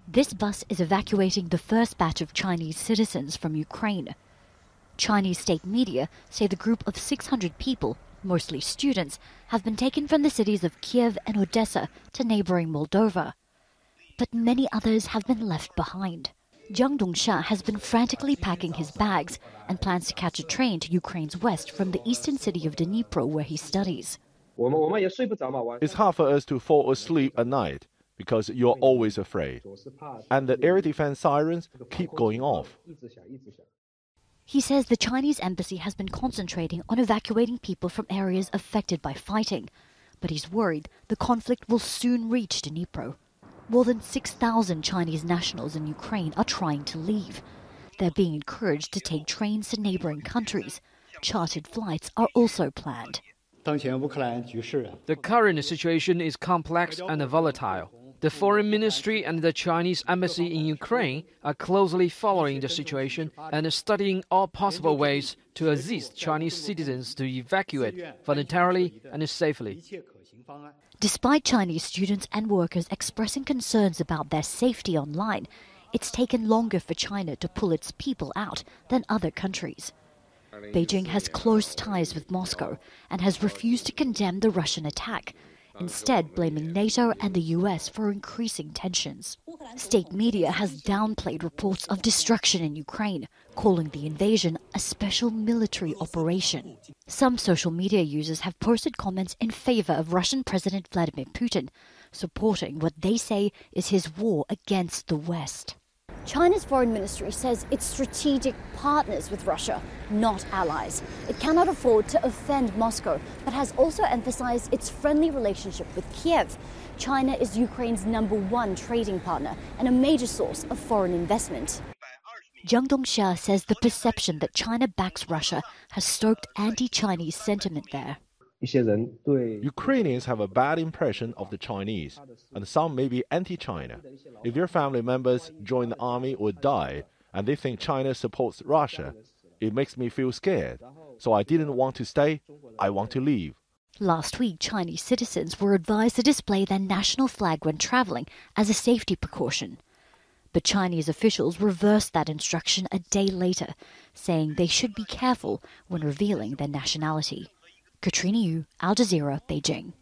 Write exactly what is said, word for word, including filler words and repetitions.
This bus is evacuating the first batch of Chinese citizens from Ukraine. Chinese state media say the group of six hundred people, mostly students, have been taken from the cities of Kiev and Odessa to neighboring Moldova. But many others have been left behind. Jiang Dongsha has been frantically packing his bags and plans to catch a train to Ukraine's west from the eastern city of Dnipro, where he studies. It's hard for us to fall asleep at night because you're always afraid. And the air defense sirens keep going off. He says the Chinese embassy has been concentrating on evacuating people from areas affected by fighting, but he's worried the conflict will soon reach Dnipro. More than six thousand Chinese nationals in Ukraine are trying to leave. They're being encouraged to take trains to neighboring countries. Chartered flights are also planned. The current situation is complex and volatile. The Foreign Ministry and the Chinese Embassy in Ukraine are closely following the situation and studying all possible ways to assist Chinese citizens to evacuate voluntarily and safely. Despite Chinese students and workers expressing concerns about their safety online, it's taken longer for China to pull its people out than other countries. Beijing has close ties with Moscow and has refused to condemn the Russian attack, instead blaming NATO and the U S for increasing tensions. State media has downplayed reports of destruction in Ukraine, calling the invasion a special military operation. Some social media users have posted comments in favor of Russian President Vladimir Putin, supporting what they say is his war against the West. China's foreign ministry says it's strategic partners with Russia, not allies. It cannot afford to offend Moscow, but has also emphasized its friendly relationship with Kiev. China is Ukraine's number one trading partner and a major source of foreign investment. Jiang Dongsha says the perception that China backs Russia has stoked anti-Chinese sentiment there. Ukrainians have a bad impression of the Chinese, and some may be anti-China. If their family members join the army or die, and they think China supports Russia, it makes me feel scared. So I didn't want to stay, I want to leave. Last week, Chinese citizens were advised to display their national flag when traveling as a safety precaution. But Chinese officials reversed that instruction a day later, saying they should be careful when revealing their nationality. Katrina Yu, Al Jazeera, Beijing.